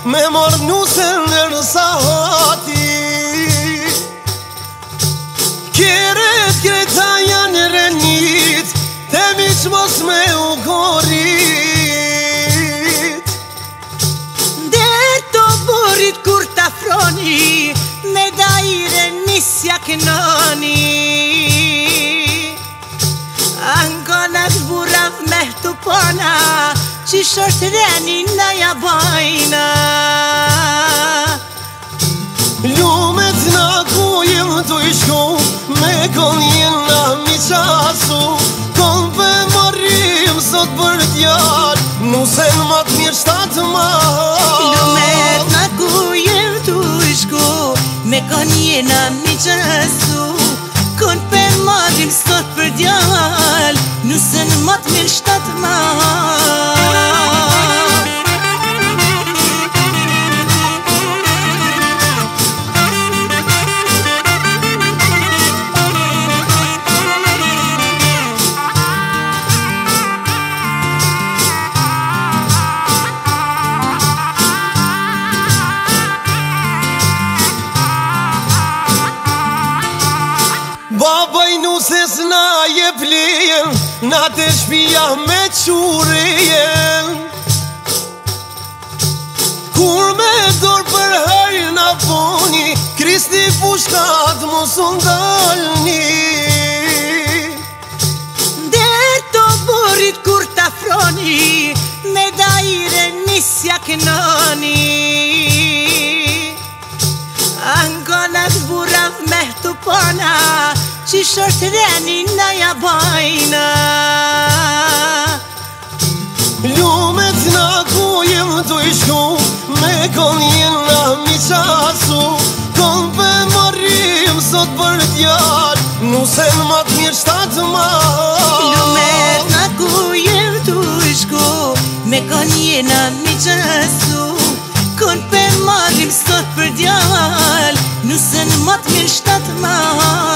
me marrë nusën në rësahati. Kreta janë rënjit, te miq mos me u gorit. Der të burit kur t'afroni, me dajre nisja kënoni. Angona zburav me të pona, që short reni na ja bajna. Lumet na ku jem të ishku, me kon jena mi qasu. Kon për morim sot për djall, nusen ma të mirë shtatë mahal. Lumet na ku jem të ishku, me kon jena mi qasu. Kon për morim sot për djall, nusen ma të mirë shtatë mahal. Babaj nuses na je plejen, na të shpia me qurejen. Kur me dorë për hajrë na poni, Kristi pushkat mos ndalni. Der të burit kur t'afroni, me dajre nisja kënoni. Angona zburav me të pona, që short reni na ja bajna. Lumet na ku jem të ishku, me kon jena mi qasu. Kon për morim sot për djall, nusen ma të mirë shtatë mahal. Lumet na ku jem të ishku, me kon jena mi qasu. Kon për morim sot për djall, nusen ma të mirë shtatë mahal.